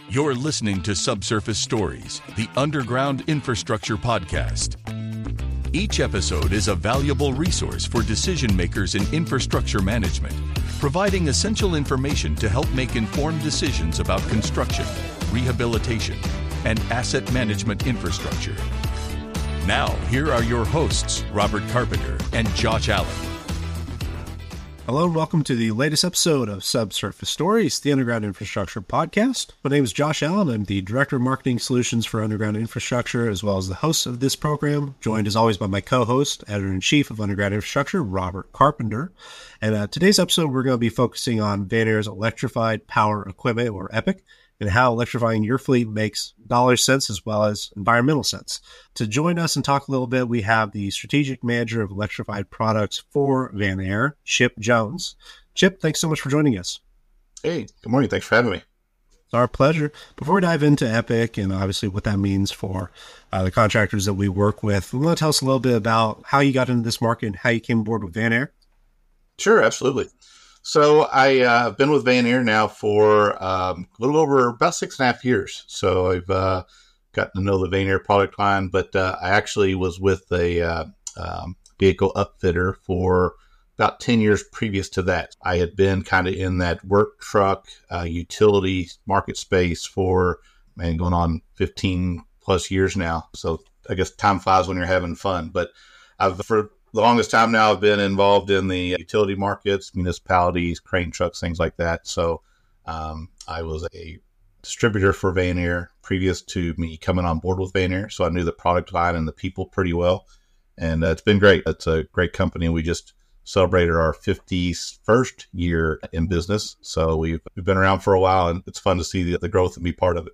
You're listening to Subsurface Stories, the underground infrastructure podcast. Each episode is a valuable resource for decision makers in infrastructure management, providing essential information to help make informed decisions about construction, rehabilitation, and asset management infrastructure. Now, here are your hosts, Robert Carpenter and Josh Allen. Hello and welcome to the latest episode of Subsurface Stories, the Underground Infrastructure Podcast. My name is Josh Allen. I'm the Director of Marketing Solutions for Underground Infrastructure, as well as the host of this program, joined as always by my co-host, Editor-in-Chief of Underground Infrastructure, Robert Carpenter. And today's episode, we're going to be focusing on Vanair's Electrified Power Equipment, or EPIC, and how electrifying your fleet makes dollar sense as well as environmental sense. To join us and talk a little bit, we have the Strategic Manager of Electrified Products for Vanair, Chip Jones. Chip, thanks so much for joining us. Hey, good morning. Thanks for having me. It's our pleasure. Before we dive into EPIC and obviously what that means for the contractors that we work with, we want to tell us a little bit about how you got into this market and how you came aboard with Vanair. Sure, absolutely. So I've been with Vanair now for a little over about 6.5 years. So I've gotten to know the Vanair product line, but I actually was with a vehicle upfitter for about 10 years previous to that. I had been kind of in that work truck utility market space for, going on 15 plus years now. So I guess time flies when you're having fun. But for the longest time now, I've been involved in the utility markets, municipalities, crane trucks, things like that. So I was a distributor for Vanair previous to me coming on board with Vanair. So I knew the product line and the people pretty well. And it's been great. It's a great company. We just celebrated our 51st year in business. So we've been around for a while, and it's fun to see the growth and be part of it.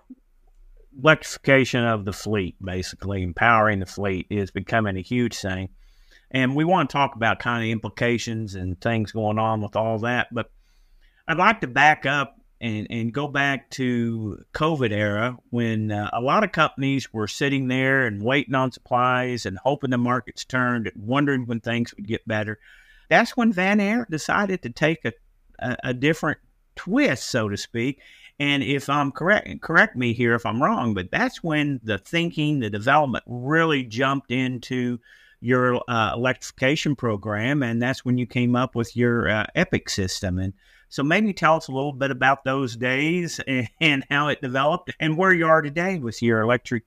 Electrification of the fleet, basically, empowering the fleet is becoming a huge thing. And we want to talk about kind of implications and things going on with all that. But I'd like to back up and go back to COVID era when a lot of companies were sitting there and waiting on supplies and hoping the markets turned and wondering when things would get better. That's when Vanair decided to take a different twist, so to speak. And if I'm correct me here if I'm wrong, but that's when the thinking, the development really jumped into your electrification program, and that's when you came up with your EPIC system. And so maybe tell us a little bit about those days and how it developed and where you are today with your electric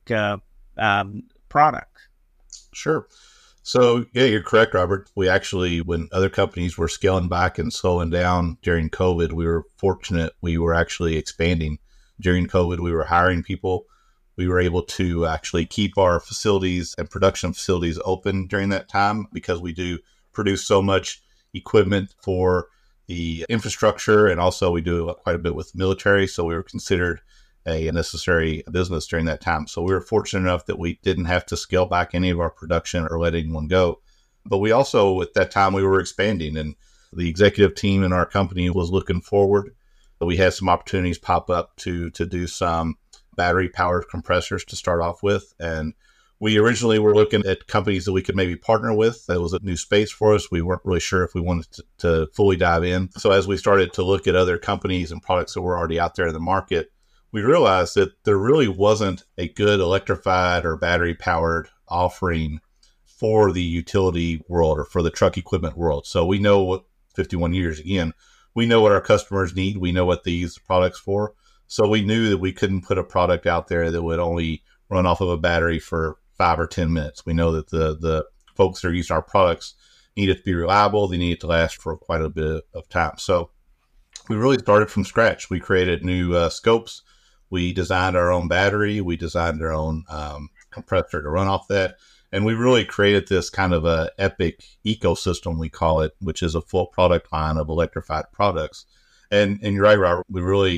products. Sure. So, yeah, you're correct, Robert. We actually, when other companies were scaling back and slowing down during COVID, we were fortunate. We were actually expanding. During COVID, we were hiring people. We were able to actually keep our facilities and production facilities open during that time because we do produce so much equipment for the infrastructure, and also we do quite a bit with the military. So we were considered a necessary business during that time. So we were fortunate enough that we didn't have to scale back any of our production or let anyone go. But we also, at that time, we were expanding, and the executive team in our company was looking forward. We had some opportunities pop up to do some battery-powered compressors to start off with. And we originally were looking at companies that we could maybe partner with. That was a new space for us. We weren't really sure if we wanted to fully dive in. So as we started to look at other companies and products that were already out there in the market, we realized that there really wasn't a good electrified or battery-powered offering for the utility world or for the truck equipment world. So we know what 51 years, again, we know what our customers need. We know what they use the products for. So we knew that we couldn't put a product out there that would only run off of a battery for 5 or 10 minutes. We know that the folks that are using our products need it to be reliable. They need it to last for quite a bit of time. So we really started from scratch. We created new scopes. We designed our own battery. We designed our own compressor to run off that. And we really created this kind of a EPIC ecosystem, we call it, which is a full product line of electrified products. And you're right, Robert,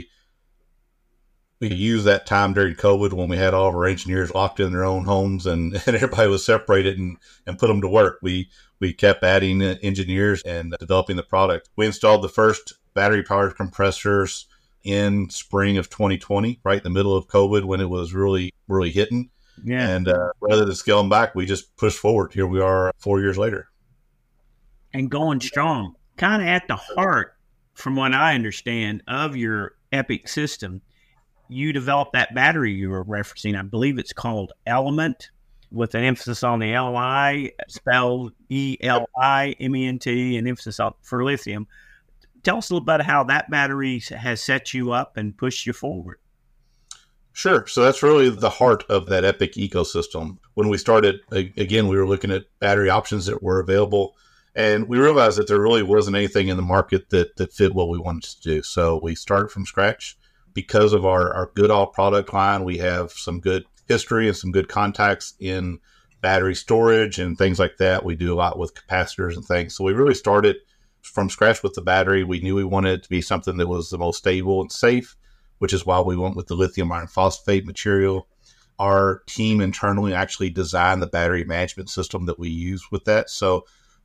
we used that time during COVID when we had all of our engineers locked in their own homes and everybody was separated and put them to work. We kept adding engineers and developing the product. We installed the first battery-powered compressors in spring of 2020, right in the middle of COVID when it was really, really hitting. Yeah. And rather than scaling back, we just pushed forward. Here we are 4 years later. And going strong, kind of at the heart, from what I understand, of your EPIC system you developed that battery you were referencing. I believe it's called Element, with an emphasis on the Li, spelled ELIMENT, and emphasis on for lithium. Tell us a little bit how that battery has set you up and pushed you forward. Sure. So that's really the heart of that EPIC ecosystem. When we started, again, we were looking at battery options that were available, and we realized that there really wasn't anything in the market that fit what we wanted to do. So we started from scratch. Because of our Goodall product line, we have some good history and some good contacts in battery storage and things like that. We do a lot with capacitors and things. So we really started from scratch with the battery. We knew we wanted it to be something that was the most stable and safe, which is why we went with the lithium iron phosphate material. Our team internally actually designed the battery management system that we use with that. So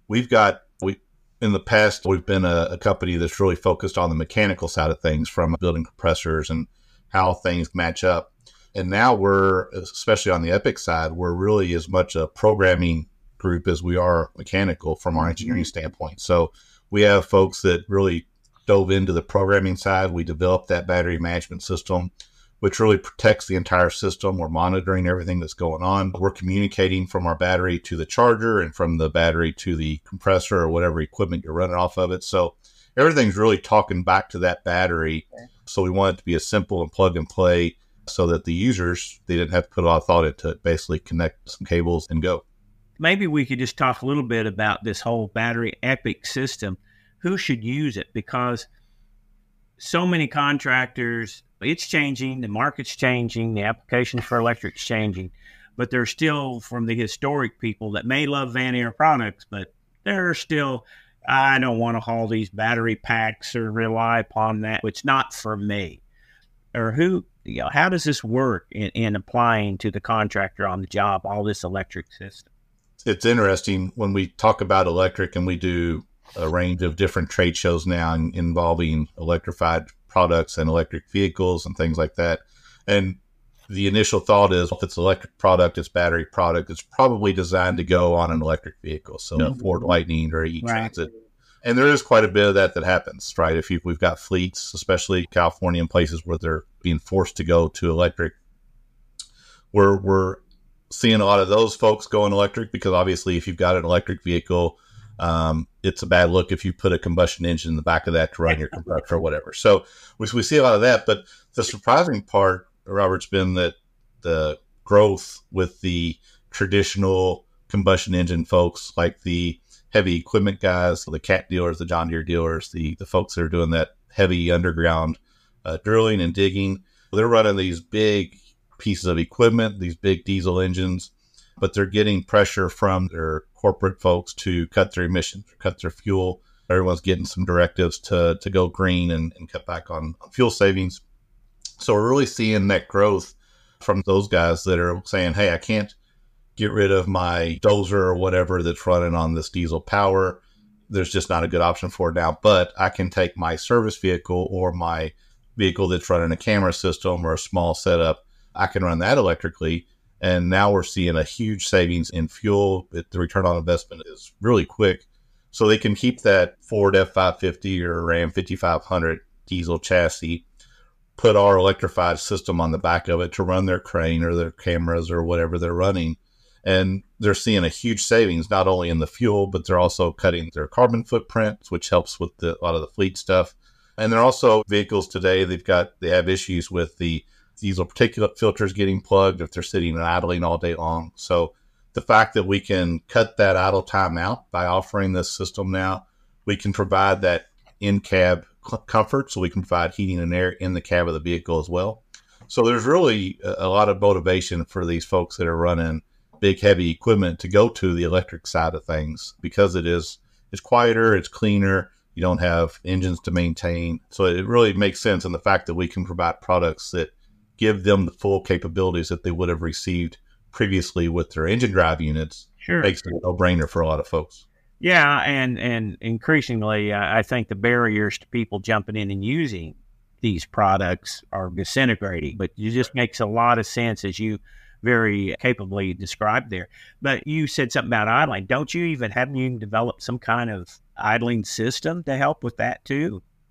in the past, we've been a company that's really focused on the mechanical side of things, from building compressors and how things match up. And now we're, especially on the EPIC side, we're really as much a programming group as we are mechanical from our engineering standpoint. So we have folks that really dove into the programming side. We developed that battery management system, which really protects the entire system. We're monitoring everything that's going on. We're communicating from our battery to the charger and from the battery to the compressor or whatever equipment you're running off of it. So everything's really talking back to that battery. So we want it to be as simple and plug and play so that the users, they didn't have to put a lot of thought into it. Basically connect some cables and go. Maybe we could just talk a little bit about this whole battery EPIC system. Who should use it? Because so many contractors, it's changing, the market's changing, the applications for electric's changing, but there's still, from the historic people that may love Vanair products, but they're still, I don't want to haul these battery packs or rely upon that. It's not for me. Or how does this work in applying to the contractor on the job, all this electric system? It's interesting when we talk about electric, and we do a range of different trade shows now involving electrified products and electric vehicles and things like that. And the initial thought is, if it's electric product, it's battery product, it's probably designed to go on an electric vehicle. So Ford Lightning or E-Transit. Right. And there is quite a bit of that happens, right? We've got fleets, especially California, and places where they're being forced to go to electric. We're seeing a lot of those folks going electric, because obviously if you've got an electric vehicle, it's a bad look if you put a combustion engine in the back of that to run your compressor or whatever. So we see a lot of that. But the surprising part, Robert's been that the growth with the traditional combustion engine folks, like the heavy equipment guys, the Cat dealers, the John Deere dealers, the folks that are doing that heavy underground drilling and digging, they're running these big pieces of equipment, these big diesel engines, but they're getting pressure from their corporate folks to cut their emissions, cut their fuel. Everyone's getting some directives to go green and cut back on fuel savings. So we're really seeing that growth from those guys that are saying, hey, I can't get rid of my dozer or whatever that's running on this diesel power. There's just not a good option for it now, but I can take my service vehicle or my vehicle that's running a camera system or a small setup. I can run that electrically. And now we're seeing a huge savings in fuel. The return on investment is really quick. So they can keep that Ford F550 or Ram 5500 diesel chassis, put our electrified system on the back of it to run their crane or their cameras or whatever they're running. And they're seeing a huge savings, not only in the fuel, but they're also cutting their carbon footprint, which helps with a lot of the fleet stuff. And they're also vehicles today, they have issues with the diesel particulate filters getting plugged if they're sitting and idling all day long. So the fact that we can cut that idle time out by offering this system now, we can provide that in-cab comfort, so we can provide heating and air in the cab of the vehicle as well. So there's really a lot of motivation for these folks that are running big, heavy equipment to go to the electric side of things, because it's quieter, it's cleaner, you don't have engines to maintain. So it really makes sense. And the fact that we can provide products that give them the full capabilities that they would have received previously with their engine drive units makes it a no-brainer for a lot of folks. Yeah, and increasingly, I think the barriers to people jumping in and using these products are disintegrating. But it just makes a lot of sense, as you very capably described there. But you said something about idling. Don't you haven't you developed some kind of idling system to help with that too?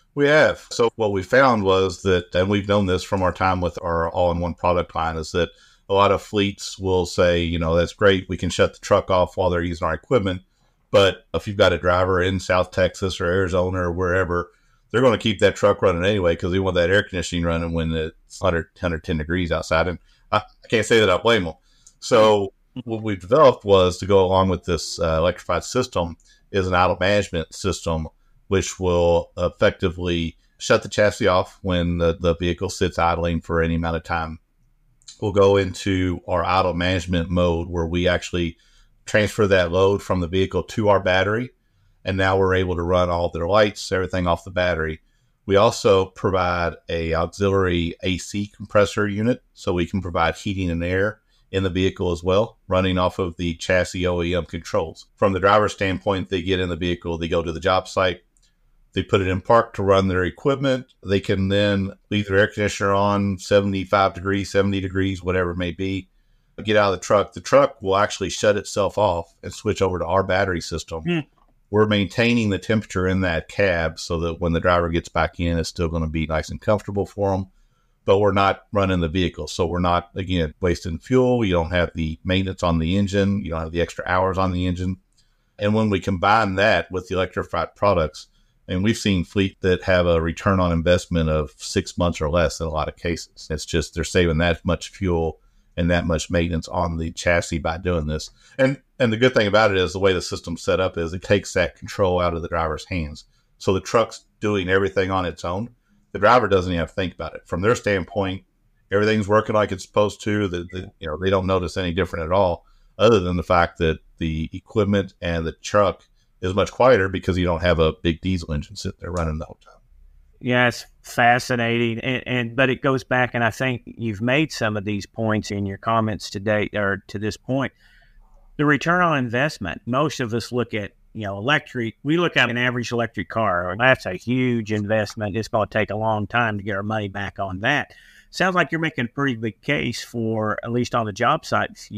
We have. So what we found was that, and we've known this from our time with our all-in-one product line, is that a lot of fleets will say, that's great, we can shut the truck off while they're using our equipment. But if you've got a driver in South Texas or Arizona or wherever, they're going to keep that truck running anyway because they want that air conditioning running when it's 110 degrees outside. And I can't say that I blame them. So what we developed was, to go along with this electrified system, is an idle management system, which will effectively shut the chassis off when the vehicle sits idling for any amount of time. We'll go into our idle management mode where we actually transfer that load from the vehicle to our battery. And now we're able to run all their lights, everything off the battery. We also provide a auxiliary AC compressor unit, so we can provide heating and air in the vehicle as well, running off of the chassis OEM controls. From the driver's standpoint, they get in the vehicle, they go to the job site, they put it in park to run their equipment. They can then leave their air conditioner on 75 degrees, 70 degrees, whatever it may be, get out of the truck. The truck will actually shut itself off and switch over to our battery system. We're maintaining the temperature in that cab so that when the driver gets back in, it's still going to be nice and comfortable for them. But we're not running the vehicle. So we're not, again, wasting fuel. You don't have the maintenance on the engine. You don't have the extra hours on the engine. And when we combine that with the electrified products, and we've seen fleets that have a return on investment of 6 months or less in a lot of cases. It's just they're saving that much fuel and that much maintenance on the chassis by doing this. And the good thing about it is the way the system's set up is it takes that control out of the driver's hands. So the truck's doing everything on its own. The driver doesn't even have to think about it. From their standpoint, everything's working like it's supposed to. They don't notice any different at all, other than the fact that the equipment and the truck is much quieter because you don't have a big diesel engine sitting there running the whole time. Yeah, it's fascinating. But it goes back, and I think you've made some of these points in your comments today, or to this point. The return on investment. Most of us look at, electric. We look at an average electric car. That's a huge investment. It's going to take a long time to get our money back on that. Sounds like you're making a pretty big case for, at least on the job sites,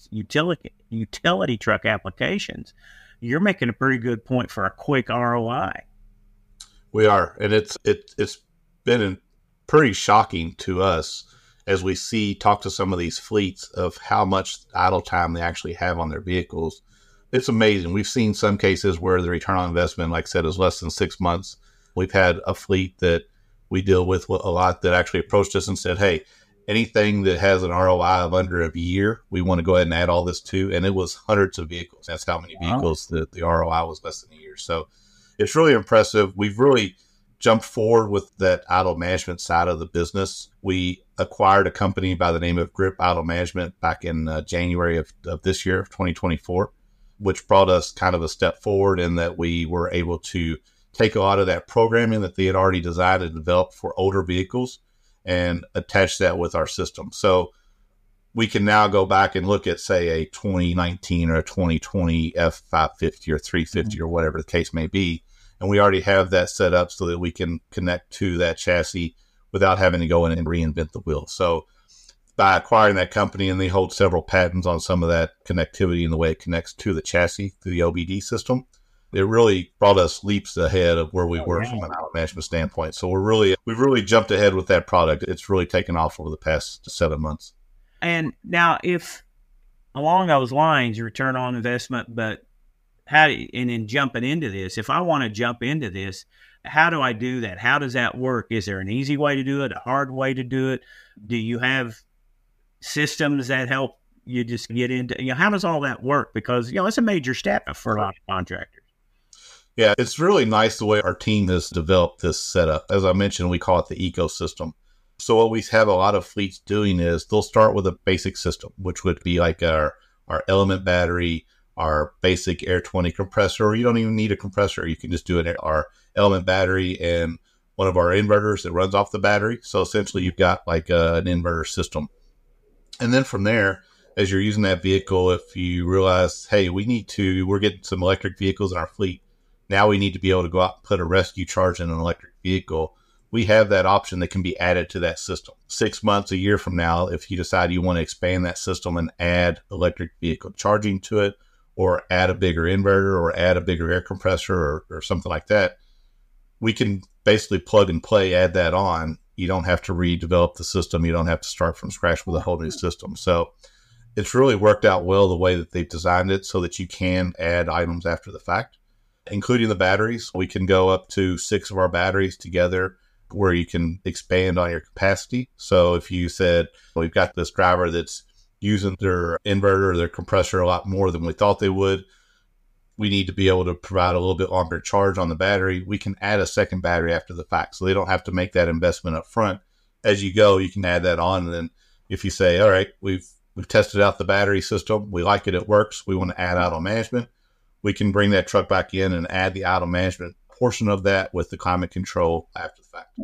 utility truck applications. You're making a pretty good point for a quick ROI. We are, and it's been pretty shocking to us as we talk to some of these fleets of how much idle time they actually have on their vehicles. It's amazing. We've seen some cases where the return on investment, like I said, is less than 6 months. We've had a fleet that we deal with a lot that actually approached us and said, hey, anything that has an ROI of under a year, we want to go ahead and add all this to. And it was hundreds of vehicles. That's how many vehicles that the ROI was less than a year. So it's really impressive. We've really jumped forward with that idle management side of the business. We acquired a company by the name of Grip Idle Management back in January of this year, of 2024, which brought us kind of a step forward in that we were able to take a lot of that programming that they had already designed and developed for older vehicles and attach that with our system. So we can now go back and look at, say, a 2019 or a 2020 F550 or 350 or whatever the case may be. And we already have that set up so that we can connect to that chassis without having to go in and reinvent the wheel. So by acquiring that company, and they hold several patents on some of that connectivity and the way it connects to the chassis, to the OBD system, it really brought us leaps ahead of where we were from an idle management standpoint. So we've really jumped ahead with that product. It's really taken off over the past 7 months. And now, if along those lines, return on investment, but and then jumping into this, if I want to jump into this, how do I do that? How does that work? Is there an easy way to do it, a hard way to do it? Do you have systems that help you just get into, how does all that work? Because, it's a major step for a lot of contractors. Yeah, it's really nice the way our team has developed this setup. As I mentioned, we call it the ecosystem. So what we have a lot of fleets doing is they'll start with a basic system, which would be like our element battery, our basic Air 20 compressor, or you don't even need a compressor. You can just do our element battery and one of our inverters that runs off the battery. So essentially you've got like an inverter system. And then from there, as you're using that vehicle, if you realize, hey, we're getting some electric vehicles in our fleet. Now we need to be able to go out and put a rescue charge in an electric vehicle. We have that option that can be added to that system. 6 months, a year from now, if you decide you want to expand that system and add electric vehicle charging to it, or add a bigger inverter, or add a bigger air compressor, or something like that, we can basically plug and play, add that on. You don't have to redevelop the system. You don't have to start from scratch with a whole new system. So it's really worked out well the way that they've designed it so that you can add items after the fact, including the batteries. We can go up to 6 of our batteries together where you can expand on your capacity. So if you said, we've got this driver that's using their inverter or their compressor a lot more than we thought they would, we need to be able to provide a little bit longer charge on the battery. We can add a second battery after the fact. So they don't have to make that investment up front. As you go, you can add that on. And then if you say, all right, we've tested out the battery system, we like it, it works, we want to add idle management, we can bring that truck back in and add the idle management portion of that with the climate control after the fact.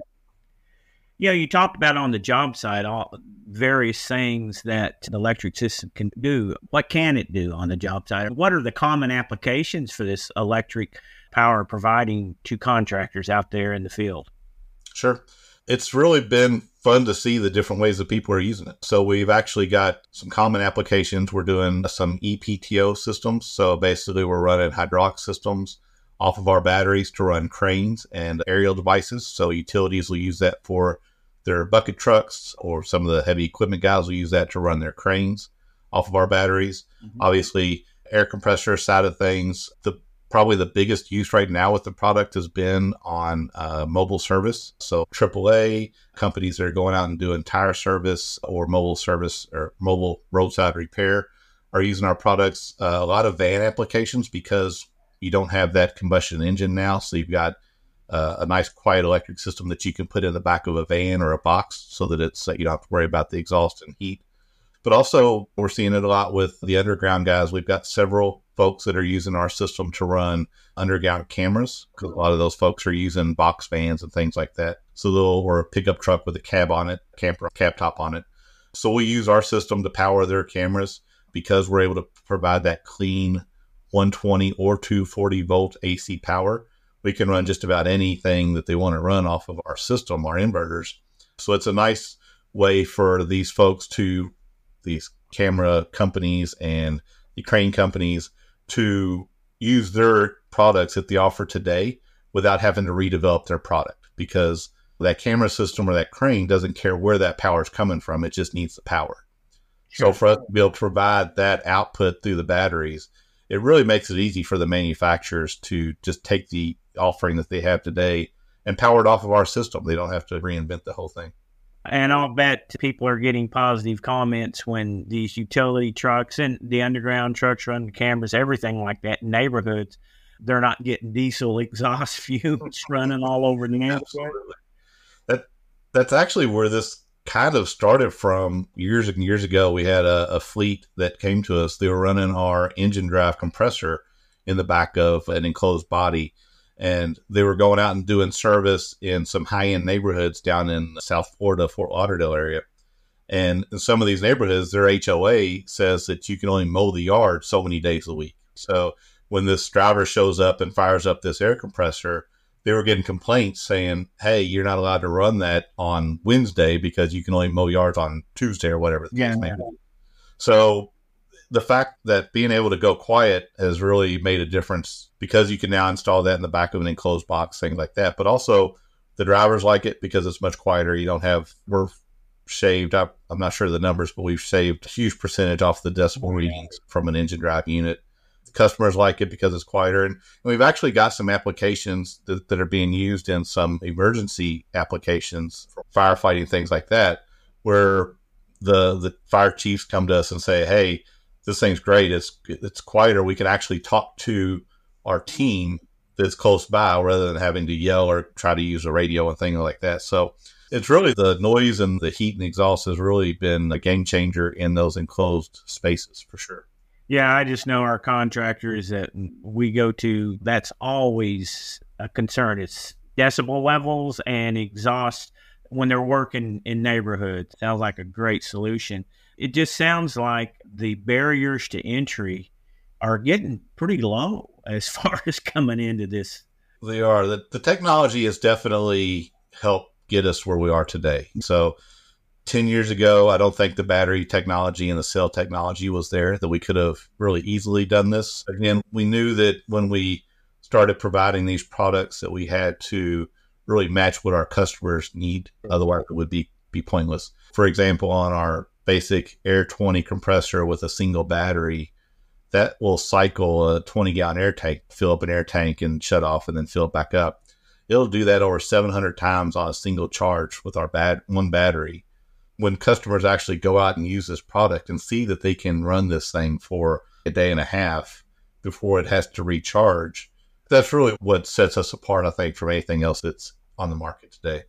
Yeah, you talked about on the job site all various things that the electric system can do. What can it do on the job site? What are the common applications for this electric power providing to contractors out there in the field? Sure. It's really been fun to see the different ways that people are using it. So we've actually got some common applications. We're doing some EPTO systems. So basically we're running hydraulic systems off of our batteries to run cranes and aerial devices. So utilities will use that for their bucket trucks, or some of the heavy equipment guys will use that to run their cranes off of our batteries. Mm-hmm. Obviously, air compressor side of things, probably the biggest use right now with the product has been on mobile service. So AAA companies that are going out and doing tire service or mobile service or mobile roadside repair are using our products. A lot of van applications, because you don't have that combustion engine now. So you've got a nice quiet electric system that you can put in the back of a van or a box so that it's you don't have to worry about the exhaust and heat. But also we're seeing it a lot with the underground guys. We've got several folks that are using our system to run underground cameras, because a lot of those folks are using box vans and things like that. So or a pickup truck with a cab on it, cab top on it. So we use our system to power their cameras because we're able to provide that clean 120 or 240 volt AC power. We can run just about anything that they want to run off of our system, our inverters. So it's a nice way for these folks these camera companies and the crane companies to use their products that they offer today without having to redevelop their product, because that camera system or that crane doesn't care where that power is coming from. It just needs the power. Sure. So for us to be able to provide that output through the batteries, it really makes it easy for the manufacturers to just take the offering that they have today and power it off of our system. They don't have to reinvent the whole thing. And I'll bet people are getting positive comments when these utility trucks and the underground trucks run the cameras, everything like that in neighborhoods, they're not getting diesel exhaust fumes running all over the neighborhood. Absolutely. That's actually where this kind of started from years and years ago. We had a fleet that came to us. They were running our engine drive compressor in the back of an enclosed body, and they were going out and doing service in some high-end neighborhoods down in South Florida, Fort Lauderdale area. And in some of these neighborhoods, their HOA says that you can only mow the yard so many days a week. So when this driver shows up and fires up this air compressor, they were getting complaints saying, hey, you're not allowed to run that on Wednesday because you can only mow yards on Tuesday or whatever the case may be. So the fact that being able to go quiet has really made a difference, because you can now install that in the back of an enclosed box, things like that. But also the drivers like it because it's much quieter. We're shaved up. I'm not sure the numbers, but we've saved a huge percentage off the decibel readings from an engine drive unit. Customers like it because it's quieter. And we've actually got some applications that are being used in some emergency applications for firefighting, things like that, where the fire chiefs come to us and say, hey, this thing's great. It's quieter. We can actually talk to our team that's close by rather than having to yell or try to use a radio and things like that. So it's really the noise and the heat and exhaust has really been a game changer in those enclosed spaces for sure. Yeah, I just know our contractors that we go to, that's always a concern. It's decibel levels and exhaust when they're working in neighborhoods. Sounds like a great solution. It just sounds like the barriers to entry are getting pretty low as far as coming into this. They are. The technology has definitely helped get us where we are today. So 10 years ago, I don't think the battery technology and the cell technology was there, that we could have really easily done this. Again, we knew that when we started providing these products that we had to really match what our customers need. Otherwise, it would be pointless. For example, on our basic Air 20 compressor with a single battery, that will cycle a 20-gallon air tank, fill up an air tank and shut off and then fill it back up. It'll do that over 700 times on a single charge with our one battery. When customers actually go out and use this product and see that they can run this thing for a day and a half before it has to recharge, that's really what sets us apart, I think, from anything else that's on the market today.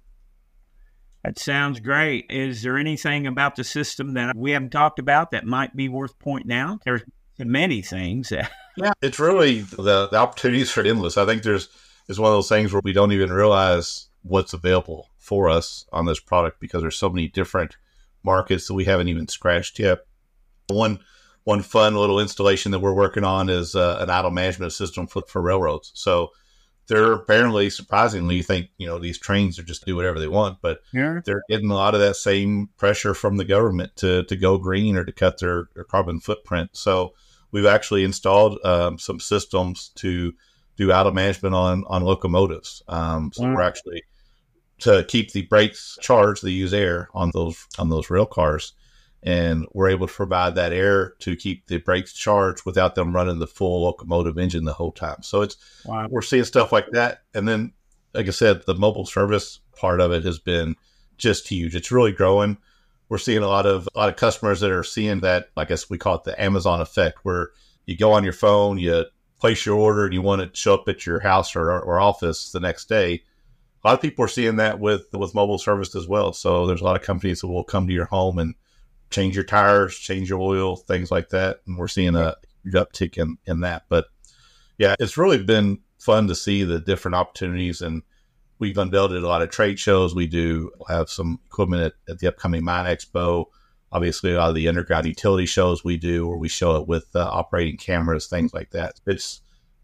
That sounds great. Is there anything about the system that we haven't talked about that might be worth pointing out? There's many things. Yeah, it's really the opportunities are endless. I think it's one of those things where we don't even realize what's available for us on this product because there's so many different markets that we haven't even scratched yet. One fun little installation that we're working on is an idle management system for railroads. So they're apparently, surprisingly, you think, these trains are just do whatever they want, but they're getting a lot of that same pressure from the government to go green or to cut their carbon footprint. So we've actually installed some systems to do idle management on locomotives. We're actually, to keep the brakes charged, they use air on those rail cars. And we're able to provide that air to keep the brakes charged without them running the full locomotive engine the whole time. So we're seeing stuff like that. And then, like I said, the mobile service part of it has been just huge. It's really growing. We're seeing a lot of customers that are seeing that, I guess we call it the Amazon effect, where you go on your phone, you place your order, and you want it to show up at your house or office the next day. A lot of people are seeing that with mobile service as well. So there's a lot of companies that will come to your home and change your tires, change your oil, things like that. And we're seeing a huge uptick in that. But yeah, it's really been fun to see the different opportunities. And we've unveiled it at a lot of trade shows. We do have some equipment at the upcoming Mine Expo. Obviously, a lot of the underground utility shows we do, where we show it with operating cameras, things like that. It's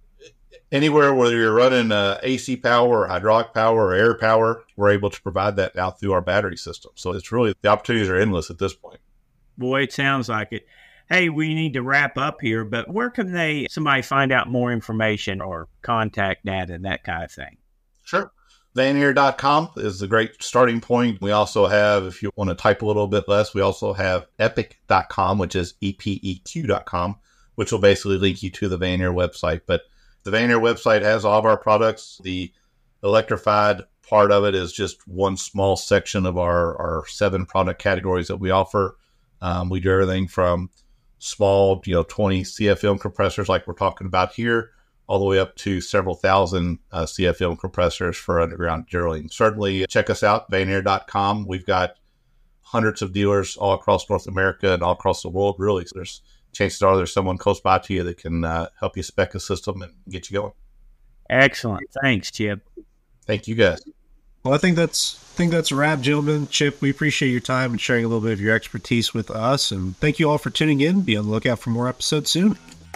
anywhere, whether you're running AC power or hydraulic power or air power, we're able to provide that now through our battery system. So it's really, the opportunities are endless at this point. Boy, it sounds like it. Hey, we need to wrap up here, but where can somebody find out more information or contact data, that kind of thing? Sure. Vanair.com is a great starting point. We also have, if you want to type a little bit less, we also have epiq.com, which is EPEQ.com, which will basically link you to the Vanair website. But the Vanair website has all of our products. The electrified part of it is just one small section of our 7 product categories that we offer. We do everything from small, 20 CFM compressors like we're talking about here, all the way up to several thousand CFM compressors for underground drilling. Certainly check us out, Vanair.com. We've got hundreds of dealers all across North America and all across the world, really. So chances are there's someone close by to you that can help you spec a system and get you going. Excellent. Thanks, Chip. Thank you, guys. Well, I think that's a wrap, gentlemen. Chip, we appreciate your time and sharing a little bit of your expertise with us. And thank you all for tuning in. Be on the lookout for more episodes soon.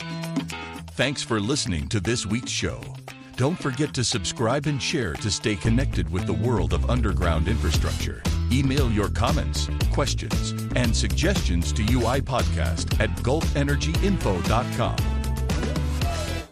Thanks for listening to this week's show. Don't forget to subscribe and share to stay connected with the world of underground infrastructure. Email your comments, questions, and suggestions to UIPodcast@gulfenergyinfo.com.